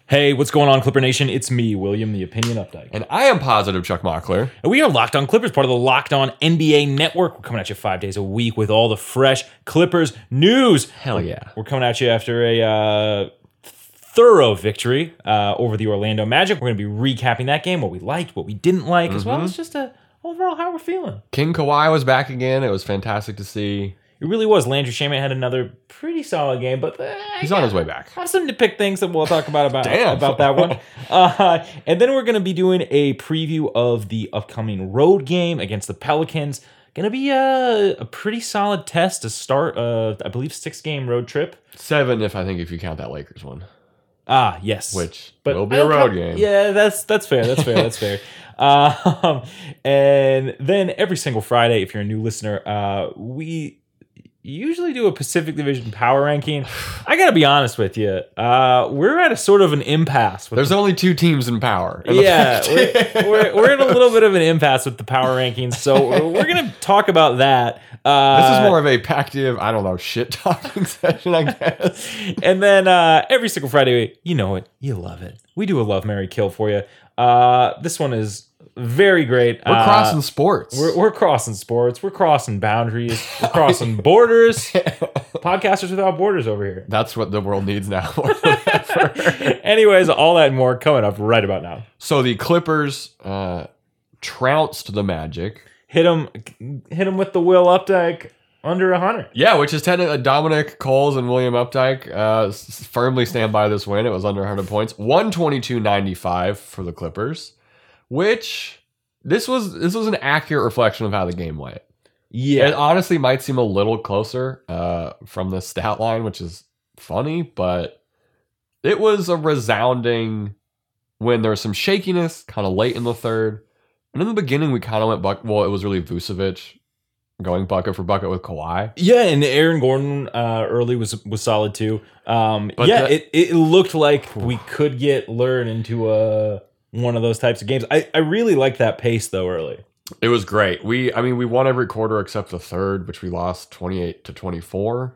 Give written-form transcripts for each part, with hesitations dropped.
Hey, what's going on, Clipper Nation? It's me, William, the Opinion Updike. And I am positive Chuck Mockler. And we are Locked On Clippers, part of the Locked On NBA Network. We're coming at you 5 days a week with all the fresh Clippers news. Hell yeah. We're coming at you after a thorough victory over the Orlando Magic. We're going to be recapping that game, what we liked, what we didn't like, as well as just overall how we're feeling. King Kawhi was back again. It was fantastic to see. It really was. Landry Shamet had another pretty solid game, but He's on his way back. I have some nitpick things that we'll talk about Damn. about that one. And then we're going to be doing a preview of the upcoming road game against the Pelicans. Going to be a pretty solid test to start, I believe, 6-game road trip. 7 if you count that Lakers one. Ah, yes. Which will be a road game. Yeah, that's fair. That's fair. And then every single Friday, if you're a new listener, we usually do a Pacific Division power ranking. I gotta be honest with you, we're at a sort of an impasse. There's only 2 teams in power. Yeah, we're in a little bit of an impasse with the power rankings, so we're gonna talk about that. This is more of a active, shit talking session, I guess. And then every single Friday, you know it, you love it. We do a love, marry, kill for you. This one is very great. We're crossing sports. We're crossing sports. We're crossing boundaries. We're crossing borders. Podcasters without borders over here. That's what the world needs now. Anyways, all that and more coming up right about now. So the Clippers trounced the Magic. Hit him with the Will Updike under 100. Yeah, which is technically Dominic Coles and William Updike firmly stand by this win. It was under 100 points. 122-95 for the Clippers. Which this was an accurate reflection of how the game went. Yeah, it honestly might seem a little closer from the stat line, which is funny, but it was a resounding win. There was some shakiness kind of late in the third, and in the beginning we kind of went it was really Vucevic going bucket for bucket with Kawhi. Yeah, and Aaron Gordon early was solid too. It looked like we could get lured into one of those types of games. I really like that pace though early. It was great. We won every quarter except the third, which we lost 28-24.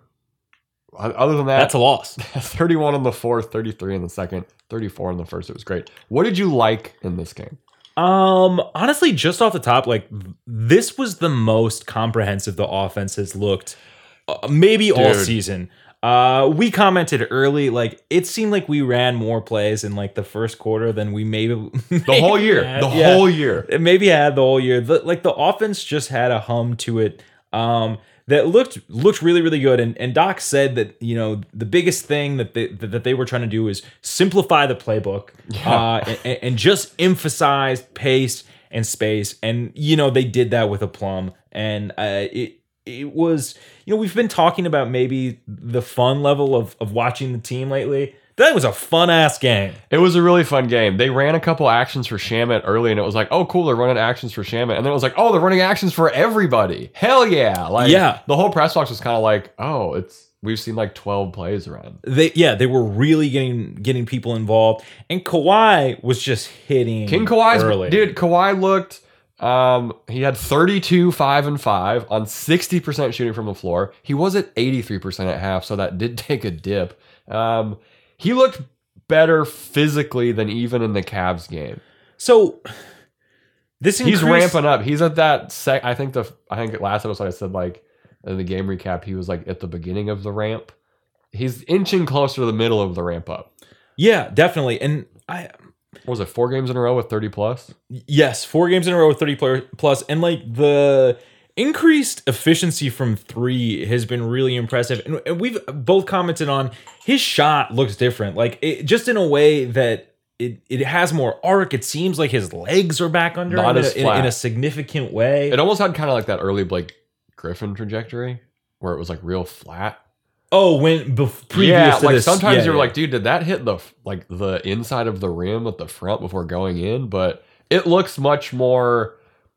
Other than that, that's a loss. 31 in the fourth, 33 in the second, 34 in the first. It was great. What did you like in this game? Honestly, just off the top, this was the most comprehensive the offense has looked maybe all season. We commented early, it seemed like we ran more plays in the first quarter than we maybe the whole year. Whole year. It maybe had the whole year. The offense just had a hum to it that looked really, really good. And Doc said that, the biggest thing that they were trying to do is simplify the playbook and just emphasize pace and space. And, they did that with aplomb. And it was, we've been talking about maybe the fun level of watching the team lately. That was a fun-ass game. It was a really fun game. They ran a couple actions for Shamet early, and it was like, oh, cool, they're running actions for Shamet. And then it was like, oh, they're running actions for everybody. Hell yeah. The whole press box was kind of like, oh, we've seen 12 plays around. They were really getting people involved. And Kawhi was just hitting King Kawhi's early. Dude, Kawhi looked... he had 32, 5, and 5 on 60% shooting from the floor. He was at 83% at half, so that did take a dip. He looked better physically than even in the Cavs game. So he's ramping up. He's at that I think last episode I said in the game recap he was at the beginning of the ramp. He's inching closer to the middle of the ramp up. Yeah, definitely. And what was it, 4 games in a row with 30 plus? Yes, 4 games in a row with 30 plus. And the increased efficiency from 3 has been really impressive. And we've both commented on his shot looks different. Just in a way that it has more arc. It seems like his legs are back under him in a significant way. It almost had kind of that early Blake Griffin trajectory where it was real flat. Oh, previous to this. Sometimes you're dude, did that hit the inside of the rim at the front before going in? But it looks much more,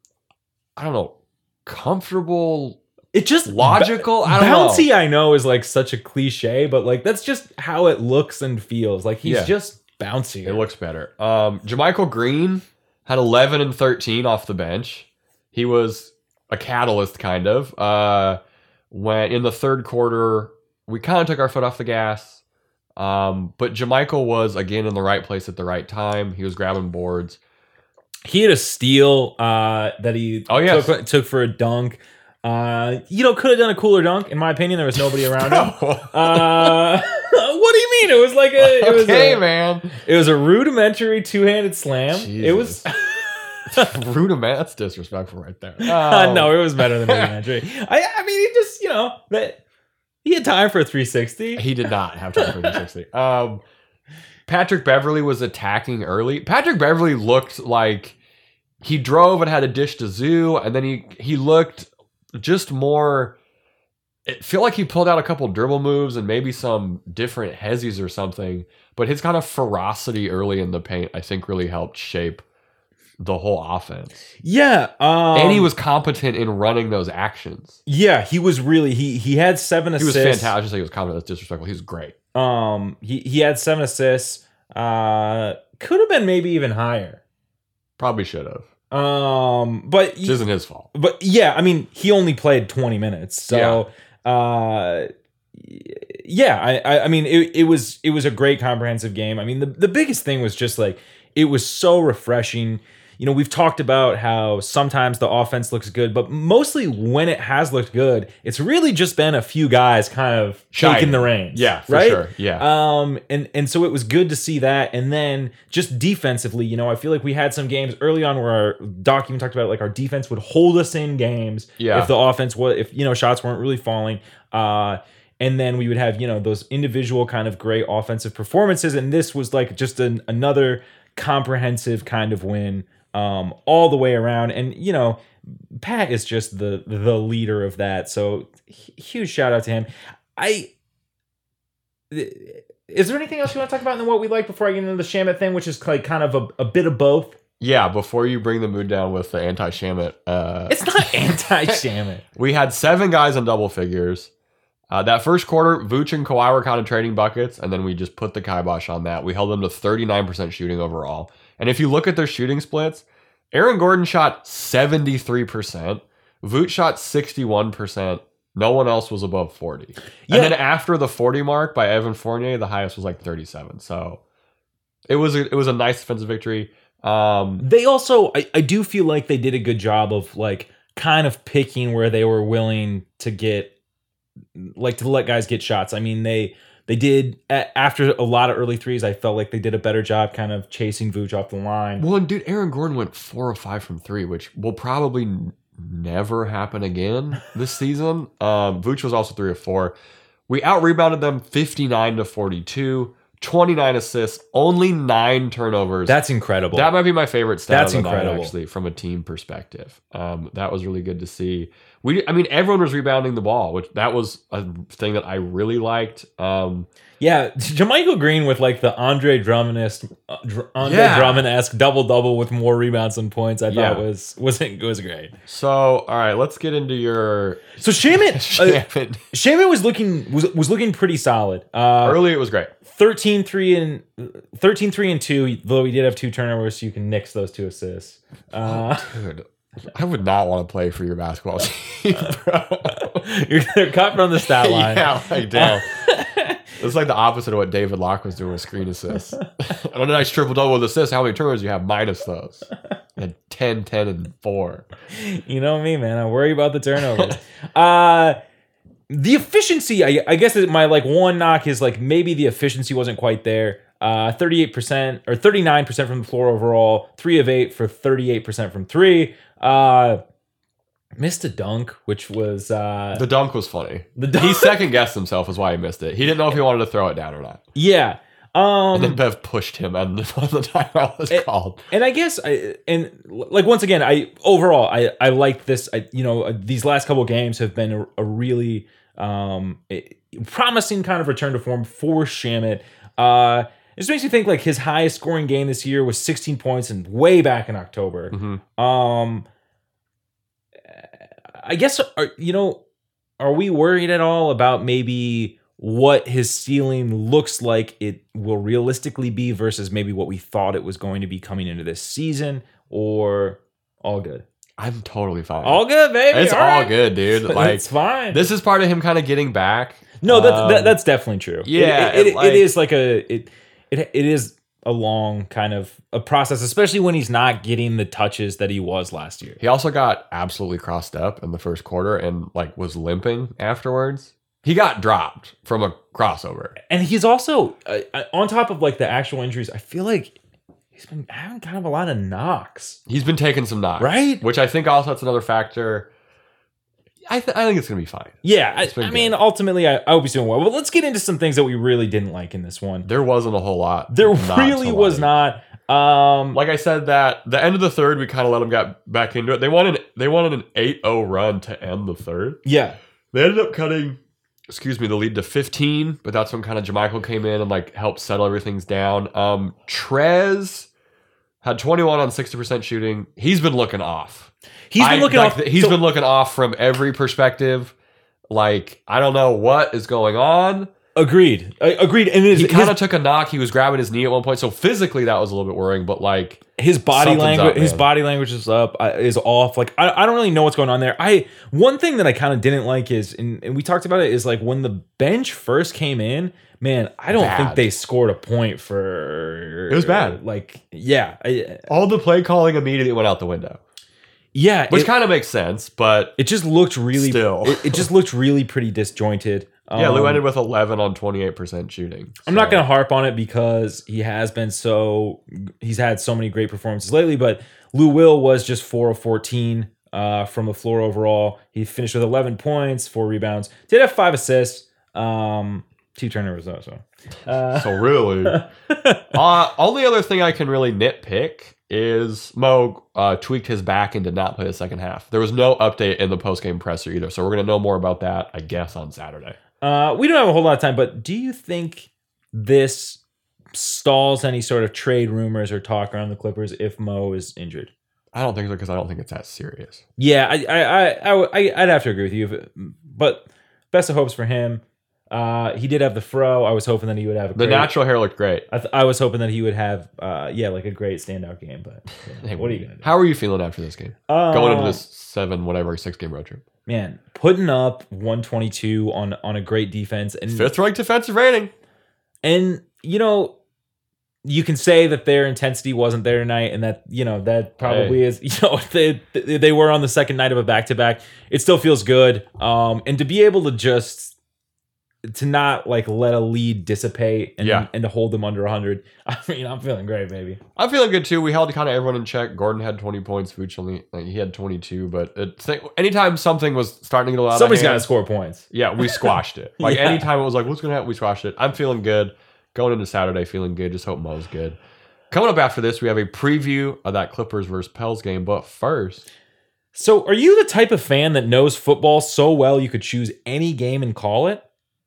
comfortable. It just logical. Bouncy, I know, is such a cliche, but that's just how it looks and feels. He's just bouncy. It looks better. JaMychal Green had 11 and 13 off the bench. He was a catalyst, kind of. When in the third quarter, we kind of took our foot off the gas. But Jamichael was again in the right place at the right time. He was grabbing boards. He had a steal that he took for a dunk. Could have done a cooler dunk. In my opinion, there was nobody around him. What do you mean? It was like man. It was a rudimentary two-handed slam. Jesus. It was rudiment. That's disrespectful right there. No, it was better than rudimentary. I mean, he just that he had time for a 360. He did not have time for a 360. Patrick Beverly was attacking early. Patrick Beverly looked like he drove and had a dish to Zoo, and then he looked just more. It felt like he pulled out a couple dribble moves and maybe some different hezzies or something. But his kind of ferocity early in the paint, I think, really helped shape the whole offense. Yeah, and he was competent in running those actions. Yeah, he was really he had 7 assists. He was fantastic. I just say he was competent. That's disrespectful. He was great. He had 7 assists. Could have been maybe even higher. Probably should have. But which isn't his fault. But yeah, I mean, he only played 20 minutes, so yeah. I mean, it was a great comprehensive game. I mean, the biggest thing was just like it was so refreshing. We've talked about how sometimes the offense looks good, but mostly when it has looked good, it's really just been a few guys kind of taking the reins. Yeah, for right? sure. Yeah. And so it was good to see that. And then just defensively, I feel like we had some games early on where our Doc even talked about like our defense would hold us in games if the offense if shots weren't really falling. And then we would have, those individual kind of great offensive performances. And this was like just another comprehensive kind of win. All the way around, and Pat is just the leader of that. So huge shout out to him. Is there anything else you want to talk about in what we like before I get into the Shamet thing, which is like kind of a bit of both? Yeah, before you bring the mood down with the anti-Shamet. It's not anti-Shamet. We had 7 guys in double figures. That first quarter, Vooch and Kawhi were kind of trading buckets, and then we just put the kibosh on that. We held them to 39% shooting overall. And if you look at their shooting splits, Aaron Gordon shot 73%, Vooch shot 61%. No one else was above 40. Yeah. And then after the 40 mark by Evan Fournier, the highest was like 37. So it was a nice defensive victory. They also, I do feel like they did a good job of like kind of picking where they were willing to get, like to let guys get shots. I mean, they did, after a lot of early threes, I felt like they did a better job kind of chasing Vooch off the line. Well, and dude, Aaron Gordon went 4 or 5 from 3, which will probably never happen again this season. Vooch was also 3 of 4. We out-rebounded them 59-42, 29 assists, only 9 turnovers. That's incredible. That might be my favorite stat That's of the incredible. night, actually, from a team perspective. That was really good to see. Everyone was rebounding the ball, which that was a thing that I really liked. Yeah, JaMychal Green with like the Andre Drummond-esque double-double with more rebounds than points, I thought was great. So, all right, let's get into your... So Shamet was looking pretty solid. Early, it was great. 13-3 and 2, though he did have 2 turnovers, so you can nix those 2 assists. Dude, I would not want to play for your basketball team, bro. You're cut from the stat line. Yeah, like, damn. It's like the opposite of what David Locke was doing with screen assists. On a nice triple-double with assists, how many turnovers you have minus those? You had 10, 10, and 4. You know me, man. I worry about the turnovers. The efficiency, I guess my like one knock is like maybe the efficiency wasn't quite there. 38% or 39% from the floor overall, 3 of 8 for 38% from 3. Missed a dunk, which was the dunk was funny. He second guessed himself, is why he missed it. He didn't know if he wanted to throw it down or not. Yeah. And then Bev pushed him, and the timeout was called. And I guess, once again, I like this. These last couple of games have been a really promising kind of return to form for Shamet. It just makes me think like his highest scoring game this year was 16 points and way back in October. Mm-hmm. I guess, are we worried at all about maybe what his ceiling looks like it will realistically be versus maybe what we thought it was going to be coming into this season, or all good? I'm totally fine. All good, baby. It's all good, dude. Like, it's fine. This is part of him kind of getting back. No, that's definitely true. Yeah, it is like it is a long kind of a process, especially when he's not getting the touches that he was last year. He also got absolutely crossed up in the first quarter and like was limping afterwards. He got dropped from a crossover. And he's also on top of like the actual injuries, I feel like he's been having kind of a lot of knocks. He's been taking some knocks, right? Which I think also that's another factor. I think it's gonna be fine. Yeah, I mean, ultimately, I hope he's doing well. But let's get into some things that we really didn't like in this one. There wasn't a whole lot. There really was not. Like I said, that the end of the third, we kind of let them get back into it. They wanted an 8-0 run to end the third. Yeah, they ended up cutting, the lead to 15. But that's when kind of JaMychal came in and like helped settle everything down. Trez had 21 on 60% shooting. He's been looking off. He's been looking off from every perspective. Like, I don't know what is going on. Agreed. And he kind of took a knock. He was grabbing his knee at one point, so physically that was a little bit worrying. But like his body language is off. Like I don't really know what's going on there. One thing that I kind of didn't like is, and we talked about it, is like when the bench first came in. Man, I don't think they scored a point for. It was bad. Like, yeah, all the play calling immediately went out the window. Yeah, which kind of makes sense, but it just looked really. Still, it just looked really pretty disjointed. Yeah, Lou ended with 11 on 28% shooting. So. I'm not going to harp on it because he's had so many great performances lately. But Lou Will was just 4 of 14 from the floor overall. He finished with 11 points, 4 rebounds. Did have 5 assists. 2 turnovers though. So really, only other thing I can really nitpick is Mo tweaked his back and did not play the second half. There was no update in the post-game presser either, so we're going to know more about that, I guess, on Saturday. We don't have a whole lot of time, but do you think this stalls any sort of trade rumors or talk around the Clippers if Mo is injured? I don't think so, because I don't think it's that serious. Yeah, I'd have to agree with you, but best of hopes for him. He did have the fro. I was hoping that he would have the natural hair looked great. I was hoping that he would have like a great standout game. But hey, what are you gonna do? How are you feeling after this game? Going into this 6-game road trip. Man, putting up 122 on a great defense and 5th ranked defensive rating. And you can say that their intensity wasn't there tonight, and that that probably is they were on the second night of a back-to-back. It still feels good, and to be able to not like let a lead dissipate and to hold them under 100. I mean, I'm feeling great, baby. I'm feeling good too. We held kind of everyone in check. Gordon had 20 points. Vooch only he had 22. But anytime something was starting to get a lot, somebody's got to score points. Yeah, we squashed it. Like anytime it was like, what's gonna happen? We squashed it. I'm feeling good. Going into Saturday, feeling good. Just hope Mo's good. Coming up after this, we have a preview of that Clippers versus Pels game. But first, so are you the type of fan that knows football so well you could choose any game and call it?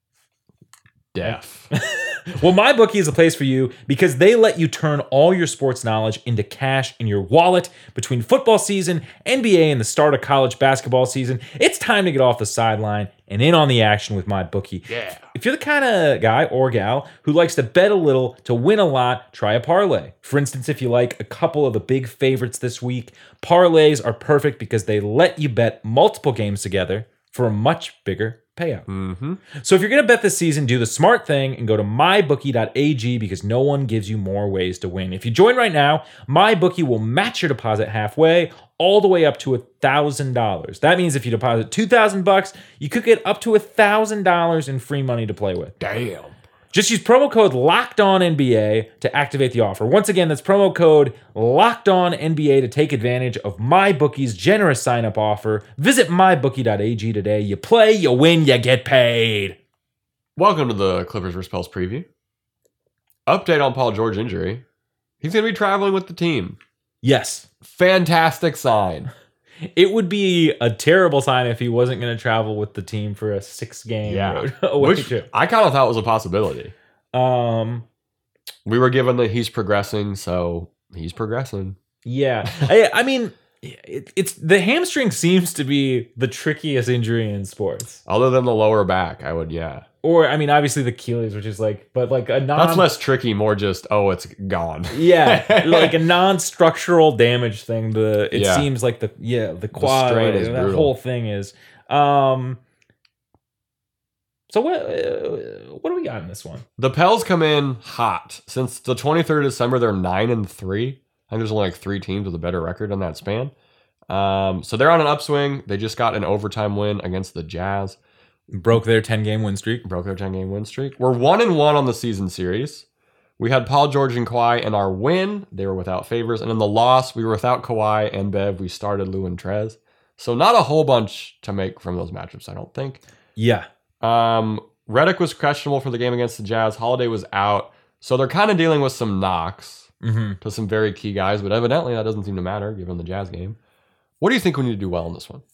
Def. Well, MyBookie is the place for you because they let you turn all your sports knowledge into cash in your wallet. Between football season, NBA, and the start of college basketball season, it's time to get off the sideline and in on the action with MyBookie. Yeah. If you're the kind of guy or gal who likes to bet a little to win a lot, try a parlay. For instance, if you like a couple of the big favorites this week, parlays are perfect because they let you bet multiple games together for a much bigger payout. Mm-hmm. So if you're going to bet this season, do the smart thing and go to mybookie.ag because no one gives you more ways to win. If you join right now, MyBookie will match your deposit halfway, all the way up to $1,000. That means if you deposit $2,000, you could get up to $1,000 in free money to play with. Damn. Just use promo code LOCKEDONNBA to activate the offer. Once again, that's promo code LOCKEDONNBA to take advantage of MyBookie's generous sign-up offer. Visit mybookie.ag today. You play, you win, you get paid. Welcome to the Clippers vs. Pels preview. Update on Paul George injury. He's going to be traveling with the team. Yes. Fantastic sign. It would be a terrible sign if he wasn't going to travel with the team for a 6-game away trip. I kind of thought was a possibility. We were given that he's progressing, so he's progressing. Yeah. I mean, it's the hamstring seems to be the trickiest injury in sports. Other than the lower back, I would, Or, I mean, obviously the Achilles, which is but a non... That's less tricky, more just, it's gone. Yeah, like a non-structural damage thing. It seems like the quad, the strain is that brutal. whole thing is. So So what do we got in this one? The Pels come in hot. Since the 23rd of December, they're 9-3. I think there's only like 3 teams with a better record in that span. So they're on an upswing. They just got an overtime win against the Jazz. Broke their 10-game win streak. Broke their 10-game win streak. We're 1-1 on the season series. We had Paul George and Kawhi in our win. They were without Favors. And in the loss, we were without Kawhi and Bev. We started Lou and Trez. So not a whole bunch to make from those matchups, I don't think. Yeah. Redick was questionable for the game against the Jazz. Holiday was out. So they're kind of dealing with some knocks to some very key guys. But evidently that doesn't seem to matter given the Jazz game. What do you think we need to do well in this one?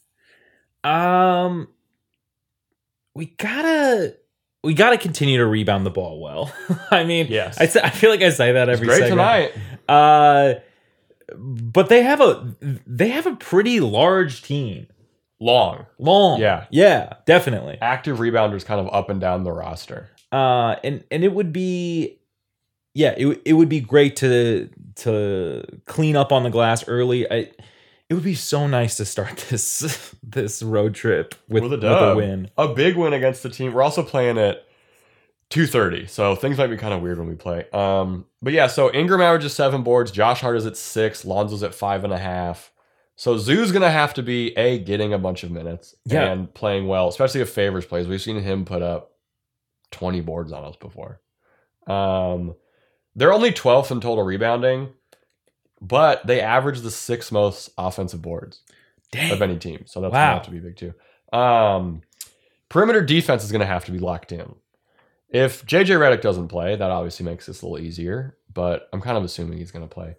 We gotta continue to rebound the ball well. I mean, yes. I feel like I say that every great segment. Tonight. But they have a pretty large team. Long. Yeah, definitely. Active rebounders kind of up and down the roster. And it would be, it would be great to clean up on the glass early. It would be so nice to start this road trip with a win. A big win against the team. We're also playing at 2:30, so things might be kind of weird when we play. But yeah, so Ingram averages 7 boards. Josh Hart is at 6. Lonzo's at 5.5. So Zoo's going to have to be, getting a bunch of minutes and playing well, especially if Favors plays. We've seen him put up 20 boards on us before. They're only 12th in total rebounding, but they average the 6th most offensive boards of any team. So that's going to have to be big too. Perimeter defense is going to have to be locked in. If JJ Redick doesn't play, that obviously makes this a little easier, but I'm kind of assuming he's going to play.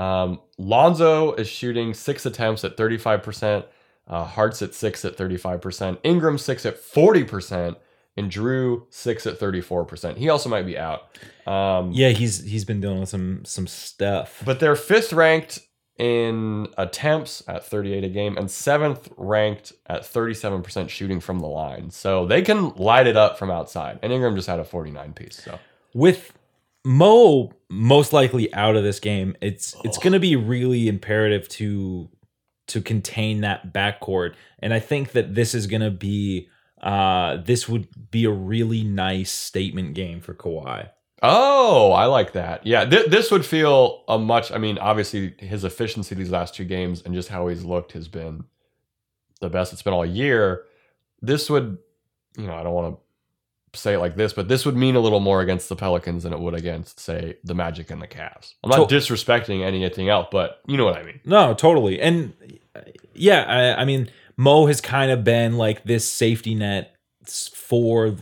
Lonzo is shooting 6 attempts at 35%. Hart's at 6 at 35%. Ingram 6 at 40%. And Drew 6 at 34%. He also might be out. He's been dealing with some stuff. But they're 5th ranked in attempts at 38 a game and 7th ranked at 37% shooting from the line. So they can light it up from outside. And Ingram just had a 49 piece. So with Mo most likely out of this game, it's going to be really imperative to contain that backcourt, and I think that this is going to be this would be a really nice statement game for Kawhi. Oh, I like that. Yeah, this would feel a much. I mean, obviously his efficiency these last 2 games and just how he's looked has been the best it's been all year. This would, I don't want to say it like this, but this would mean a little more against the Pelicans than it would against, say, the Magic and the Cavs. I'm not disrespecting anything else, but you know what I mean. No, totally. And yeah, I mean, Mo has kind of been like this safety net for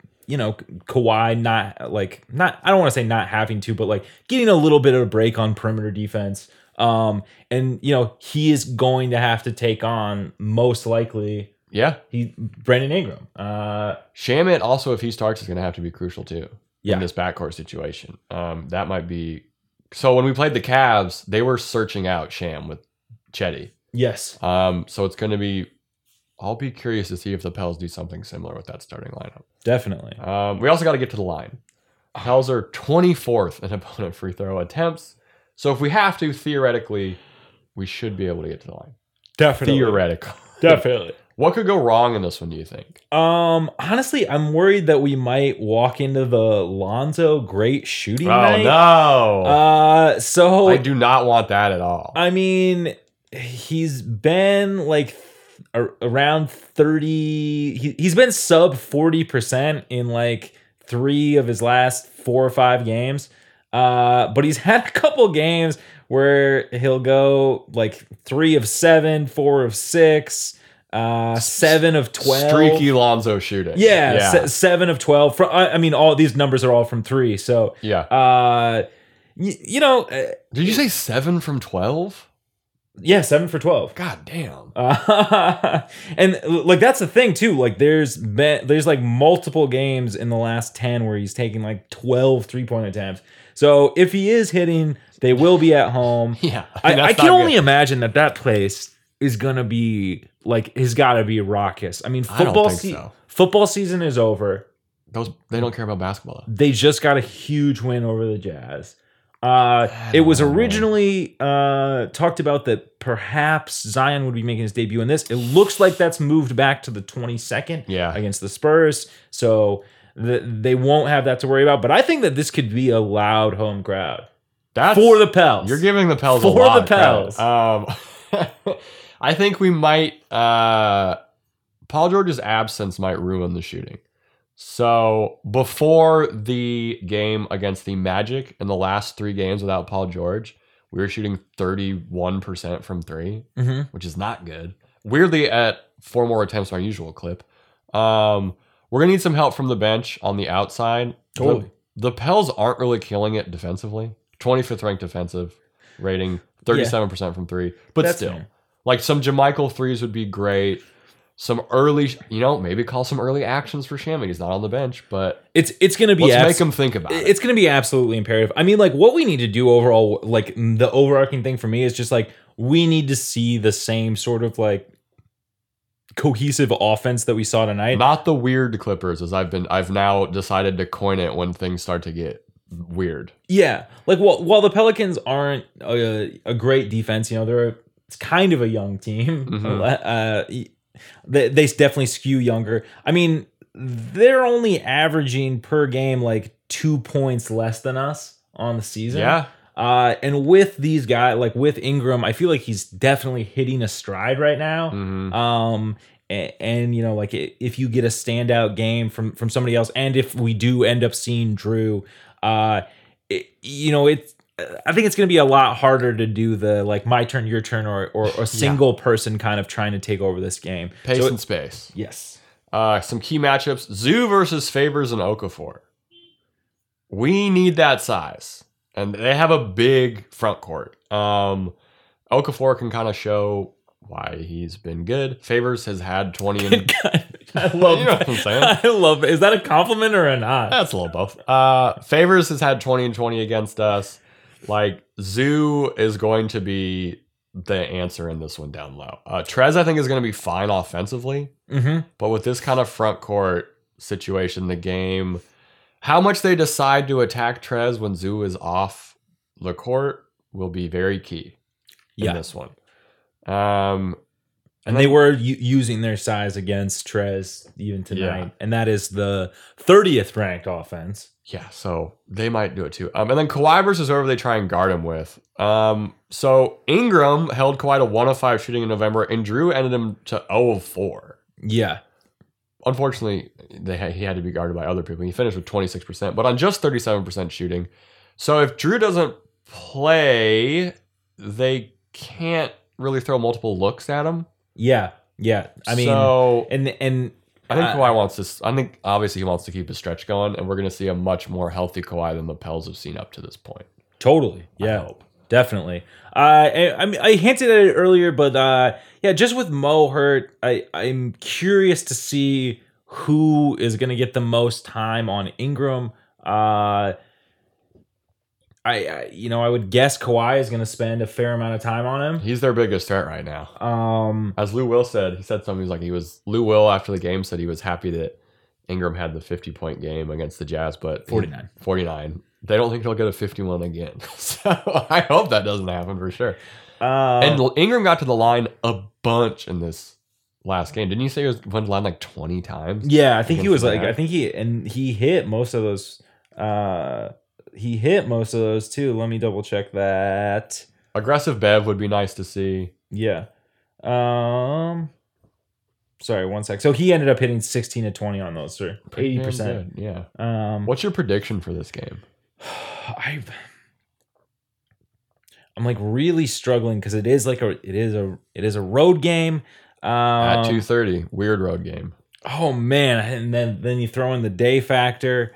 Kawhi not I don't want to say not having to, but like getting a little bit of a break on perimeter defense. And he is going to have to take on most likely Brandon Ingram. Shamet also, if he starts, is going to have to be crucial too in this backcourt situation. That might be. So when we played the Cavs, they were searching out Sham with Chetty. Yes. So it's going to be. I'll be curious to see if the Pels do something similar with that starting lineup. Definitely. We also got to get to the line. Pels are 24th in opponent free throw attempts. So if we have to, theoretically, we should be able to get to the line. Definitely. Theoretically. Definitely. What could go wrong in this one, do you think? Honestly, I'm worried that we might walk into the Lonzo great shooting night. Oh, no. So I do not want that at all. I mean, he's been like around 30. He's been sub 40% in like 3 of his last 4 or 5 games. But he's had a couple games where he'll go like 3 of 7, 4 of 6. 7 of 12. Streaky Lonzo shooting. Yeah. 7 of 12. I mean, all these numbers are all from 3. So yeah. Did you say 7 from 12? Yeah, 7 for 12. God damn. And like that's the thing too. Like there's like multiple games in the last 10 where he's taking like 12 3-point attempts. So if he is hitting, they will be at home. Yeah, I can only imagine that place is gonna be like has got to be raucous. I mean, football season is over. They don't care about basketball. They just got a huge win over the Jazz. It was don't know. originally talked about that perhaps Zion would be making his debut in this. It looks like that's moved back to the 22nd against the Spurs. So they won't have that to worry about. But I think that this could be a loud home crowd. For the Pels. You're giving the Pels For a lot the of credit. Pels. I think we might... Paul George's absence might ruin the shooting. So before the game against the Magic in the last 3 games without Paul George, we were shooting 31% from 3, which is not good. Weirdly, at 4 more attempts than our usual clip. We're going to need some help from the bench on the outside. Totally. The Pels aren't really killing it defensively. 25th ranked defensive rating, 37% from 3. But That's still, fair. like some JaMychal threes would be great. Some early, maybe call some early actions for Shamet. He's not on the bench, but It's going to be let's make him think about it. It's going to be absolutely imperative. I mean, like what we need to do overall, like the overarching thing for me is just like we need to see the same sort of like cohesive offense that we saw tonight. Not the weird Clippers, as I've now decided to coin it when things start to get weird. Yeah, like while the Pelicans aren't a great defense, it's kind of a young team. They definitely skew younger. I mean, they're only averaging per game like 2 points less than us on the season. Yeah. And with these guys, like with Ingram, I feel like he's definitely hitting a stride right now. And like if you get a standout game from somebody else, and if we do end up seeing Drew, it's. I think it's going to be a lot harder to do the like my turn, your turn, or a single person kind of trying to take over this game. Pace and space. Yes. Some key matchups: Zoo versus Favors and Okafor. We need that size, and they have a big front court. Okafor can kind of show why he's been good. Favors has had 20 and I love you know what I'm saying? I love it. Is that a compliment or a not? That's a little both. Favors has had 20 and 20 against us. Like, Zoo is going to be the answer in this one down low. Trez, I think, is going to be fine offensively. But with this kind of front court situation, the game, how much they decide to attack Trez when Zoo is off the court will be very key in this one. And they were using their size against Trez even tonight. And that is the 30th ranked offense. Yeah, so they might do it too. And then Kawhi versus whoever they try and guard him with. So Ingram held Kawhi to 1 of 5 shooting in November, and Drew ended him to 0 of 4. Yeah. Unfortunately, he had to be guarded by other people. He finished with 26%, but on just 37% shooting. So if Drew doesn't play, they can't really throw multiple looks at him. Yeah. I mean, and I think Kawhi wants this. I think obviously he wants to keep his stretch going, and we're going to see a much more healthy Kawhi than the Pels have seen up to this point. Totally. Yeah. I hope. Definitely. I hinted at it earlier, but just with Mo hurt, I'm curious to see who is going to get the most time on Ingram. I would guess Kawhi is going to spend a fair amount of time on him. He's their biggest threat right now. As Lou Will said, he said something. Lou Will after the game said he was happy that Ingram had the 50-point game against the Jazz, but 49. They don't think he'll get a 51 again. So I hope that doesn't happen for sure. And Ingram got to the line a bunch in this last game. Didn't you say he went to the line like 20 times? Yeah, I think he was he hit most of those. He hit most of those too. Let me double check that. Aggressive Bev would be nice to see. Yeah. Sorry, 1 sec. So he ended up hitting 16 to 20 on those, sir. 80%. Yeah. What's your prediction for this game? I'm like really struggling because it is a road game. At 2:30, weird road game. Oh man, and then you throw in the day factor.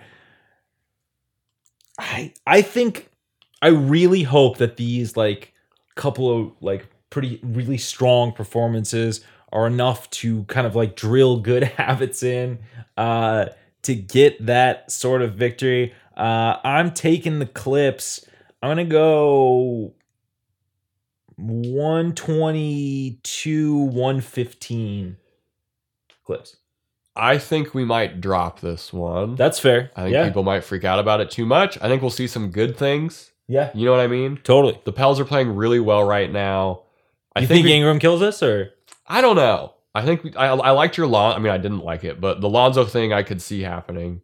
I think I really hope that these like couple of like really strong performances are enough to kind of like drill good habits in to get that sort of victory. I'm taking the Clips. I'm gonna go 122-115 Clips. I think we might drop this one. That's fair. I think people might freak out about it too much. I think we'll see some good things Yeah, You know what I mean? totally. The Pels are playing really well right now. You think Ingram kills us, or I don't know. I think I liked your I mean, I didn't like it, but the Lonzo thing I could see happening.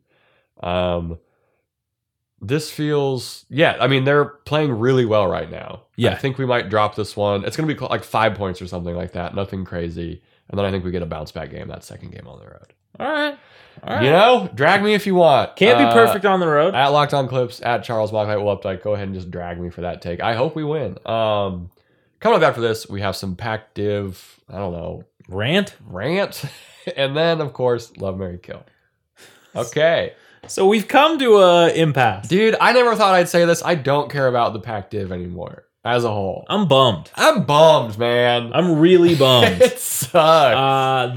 This feels, I mean, they're playing really well right now. Yeah. I think we might drop this one. It's going to be like 5 points or something like that. Nothing crazy. And then I think we get a bounce back game that second game on the road. all right. You know, drag me if you want. Can't be perfect on the road. At Locked On Clips, at Charles Mocklight will update. Go ahead and just drag me for that take. I hope we win. Coming up after this, we have some Pac Div, I don't know, Rant. and then, of course, Love, Marry, Kill. Okay. So we've come to a impasse. Dude, I never thought I'd say this. I don't care about the Pac Div anymore as a whole. I'm bummed. I'm bummed, man. I'm really bummed. It sucks.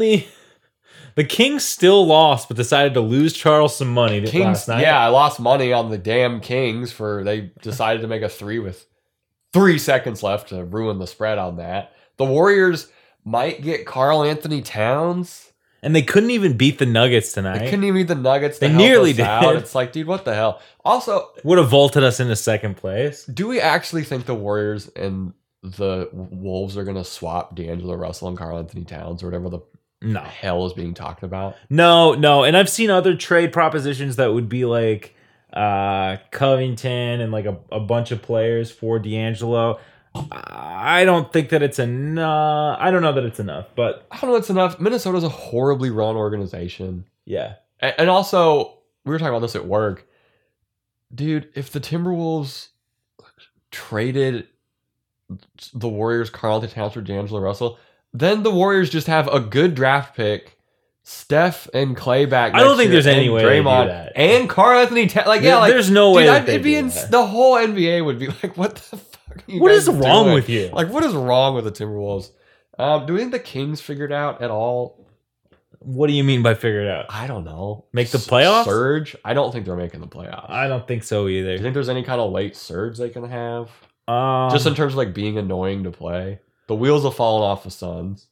The Kings still lost, but decided to lose Charles some money last night. Yeah, I lost money on the damn Kings they decided to make a 3 with 3 seconds left to ruin the spread on that. The Warriors might get Karl Anthony Towns. And they couldn't even beat the Nuggets tonight. They couldn't even beat the Nuggets. They nearly did. Out. It's like, dude, what the hell? Also, would have vaulted us into second place. Do we actually think the Warriors and the Wolves are going to swap D'Angelo Russell and Karl Anthony Towns or whatever the hell is being talked about? No. And I've seen other trade propositions that would be like Covington and like a bunch of players for D'Angelo. I don't think that it's enough. I don't know that it's enough, but I don't know it's enough. Minnesota's a horribly run organization. Yeah. And also, we were talking about this at work. Dude, if the Timberwolves traded the Warriors Karl Anthony Towns for D'Angelo Russell, then the Warriors just have a good draft pick, Steph and Clay back. I don't think there's any way Draymond to do that. And Karl Anthony Towns. There's no way. It'd be the whole NBA would be like, what the fuck? What is wrong with you? Like, what is wrong with the Timberwolves? Do we think the Kings figured out at all? What do you mean by figured out? I don't know. Make the playoffs? Surge? I don't think they're making the playoffs. I don't think so either. Do you think there's any kind of late surge they can have? Just Just in terms of like being annoying to play. The wheels have fallen off the Suns.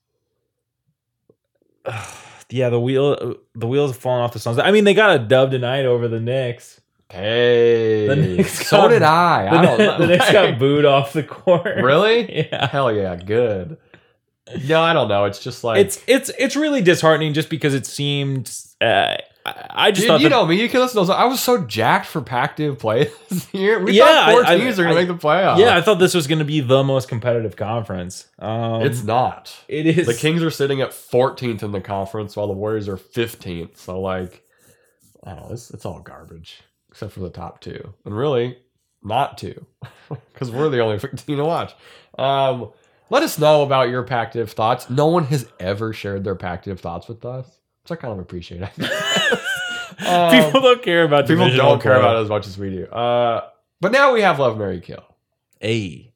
Yeah, the wheels have fallen off the Suns. I mean, they got a dub tonight over the Knicks. Hey, the Knicks so did I. I don't know. The Knicks got booed off the court. Really? Yeah. Hell yeah, good. No, I don't know. It's just like it's really disheartening just because it seemed. I just thought you know me. You can listen to those. I was so jacked for Pac-Div play this year. We Yeah, thought 4 teams are going to make the playoffs. Yeah, I thought this was going to be the most competitive conference. It's not. It is. The Kings are sitting at 14th in the conference while the Warriors are 15th. So like, I don't know. It's all garbage except for the top 2, and really not 2 because we're the only team to watch. Let us know about your Pac-Div thoughts. No one has ever shared their Pac-Div thoughts with us, which I kind of appreciate. People don't care about people divisional don't care play. about it as much as we do. But now we have Love, Marry, Kill. A.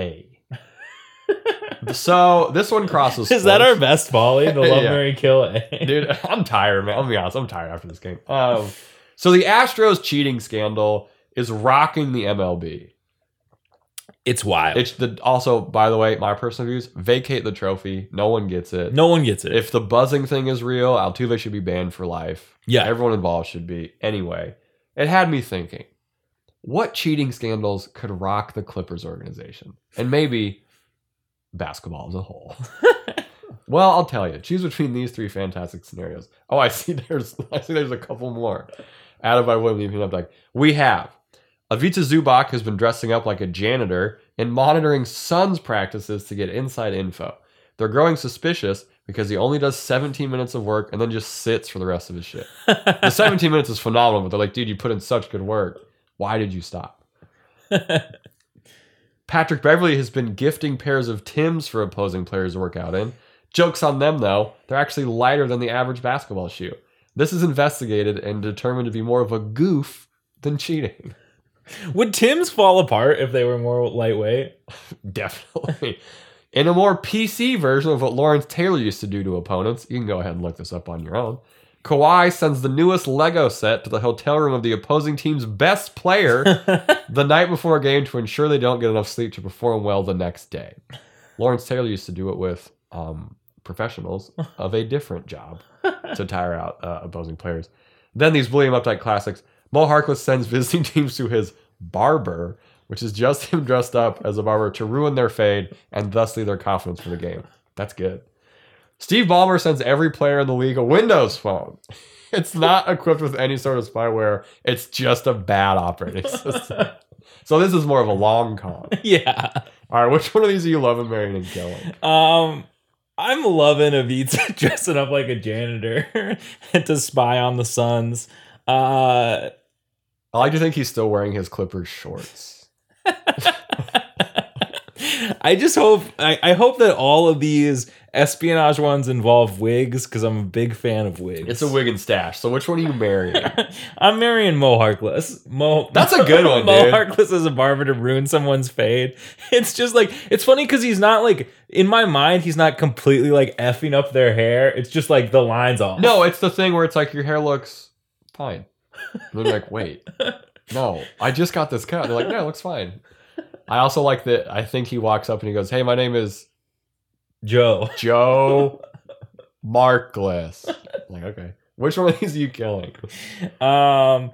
So this one crosses. Is that our best volley? The Love, Yeah. Marry, Kill A. Dude, I'm tired, man. I'll be honest. I'm tired after this game. So the Astros cheating scandal is rocking the MLB. It's wild. It's also, by the way, my personal views, vacate the trophy. No one gets it. No one gets it. If the buzzing thing is real, Altuve should be banned for life. Yeah. Everyone involved should be. Anyway, it had me thinking, what cheating scandals could rock the Clippers organization? And maybe basketball as a whole. Well, I'll tell you. Choose between these 3 fantastic scenarios. Oh, I see there's a couple more. Added by William leaving up like, we have Ivica Zubac has been dressing up like a janitor and monitoring Suns practices to get inside info. They're growing suspicious because he only does 17 minutes of work and then just sits for the rest of his shit. The 17 minutes is phenomenal, but they're like, dude, you put in such good work. Why did you stop? Patrick Beverly has been gifting pairs of Timbs for opposing players to work out in. Joke's on them, though. They're actually lighter than the average basketball shoe. This is investigated and determined to be more of a goof than cheating. Would Tim's fall apart if they were more lightweight? Definitely. In a more PC version of what Lawrence Taylor used to do to opponents, you can go ahead and look this up on your own. Kawhi sends the newest Lego set to the hotel room of the opposing team's best player the night before a game to ensure they don't get enough sleep to perform well the next day. Lawrence Taylor used to do it with professionals of a different job to tire out opposing players. Then these William Updike classics. Mo Harkless sends visiting teams to his Barber, which is just him dressed up as a barber to ruin their fade and thusly their confidence for the game. That's good. Steve Ballmer sends every player in the league a Windows phone. It's not equipped with any sort of spyware. It's just a bad operating system. So this is more of a long con. Yeah. All right, which one of these are you loving, marrying, and killing? I'm loving Avita dressing up like a janitor to spy on the Suns. I like to think he's still wearing his Clippers shorts. I just hope I hope that all of these espionage ones involve wigs because I'm a big fan of wigs. It's a wig and stash. So which one are you marrying? I'm marrying Mo Harkless. That's a good one, Mo dude. Harkless is a barber to ruin someone's fade. It's just like, it's funny because he's not like, in my mind, he's not completely like effing up their hair. It's just like the lines off. No, it's the thing where it's like your hair looks fine. And they're like, wait, no, I just got this cut. They're like, no, it looks fine. I also like that. I think he walks up and he goes, hey, my name is Joe Markless. I'm like, okay. Which one of these are you killing? I'm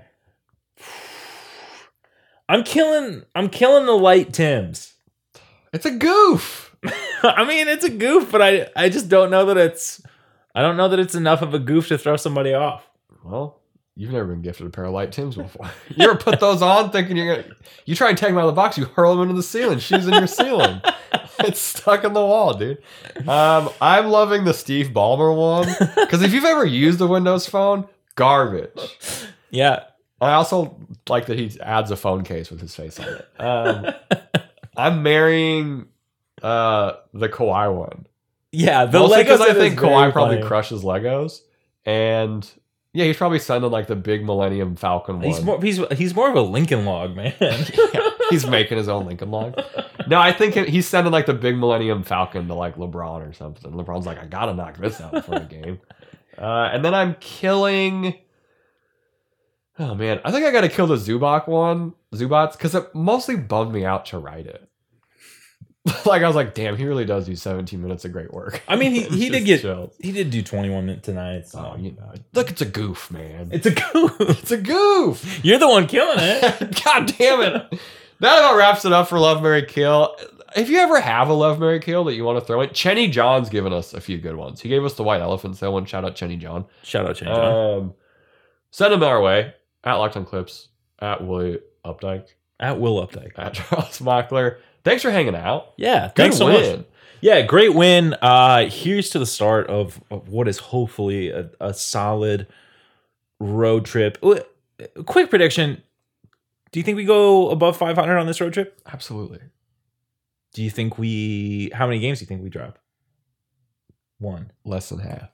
killing the light Tims. It's a goof. I mean, it's a goof, but I just don't know that it's enough of a goof to throw somebody off. Well, you've never been gifted a pair of light Tims before. You ever put those on thinking you try and take them out of the box, you hurl them into the ceiling, shoes in your ceiling. It's stuck in the wall, dude. I'm loving the Steve Ballmer one because if you've ever used a Windows phone, garbage. Yeah. I also like that he adds a phone case with his face on it. I'm marrying the Kawhi one. Yeah, the Mostly because Legos I think Kawhi probably funny. crushes Legos, and yeah, he's probably sending like the big Millennium Falcon one. He's more of a Lincoln Log man. Yeah, he's making his own Lincoln Log. No, I think he's sending like the big Millennium Falcon to like LeBron or something. LeBron's like, I gotta knock this out before the game. And then I'm killing. Oh man, I think I gotta kill the Zubats, because it mostly bummed me out to write it. Like I was like, damn, he really does do 17 minutes of great work. I mean, he did do 21 minutes tonight. So. Oh, you know, look, it's a goof, man. It's a goof. It's a goof. You're the one killing it. God damn it. That about wraps it up for Love, Marry, Kill. If you ever have a Love, Marry, Kill that you want to throw in, Chenny John's given us a few good ones. He gave us the White Elephant Sale one. Shout out Chenny John. Shout out Chenny John. Send them our way. At Locked On Clips. At Willie Updike. At Will Updike. At Charles Mockler. Thanks for hanging out. Yeah, Good thanks so win. much. Yeah, great win. Here's to the start of what is hopefully a solid road trip. Quick prediction. Do you think we go above 500 on this road trip? Absolutely. Do you think how many games do you think we drop? 1. Less than half.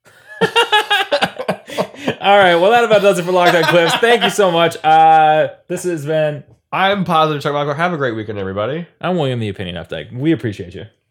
All right. Well, that about does it for Locked On Clips. Thank you so much. This has been... I'm Positive Chuck Mockler. Have a great weekend, everybody. I'm William the Opinion Updike. We appreciate you.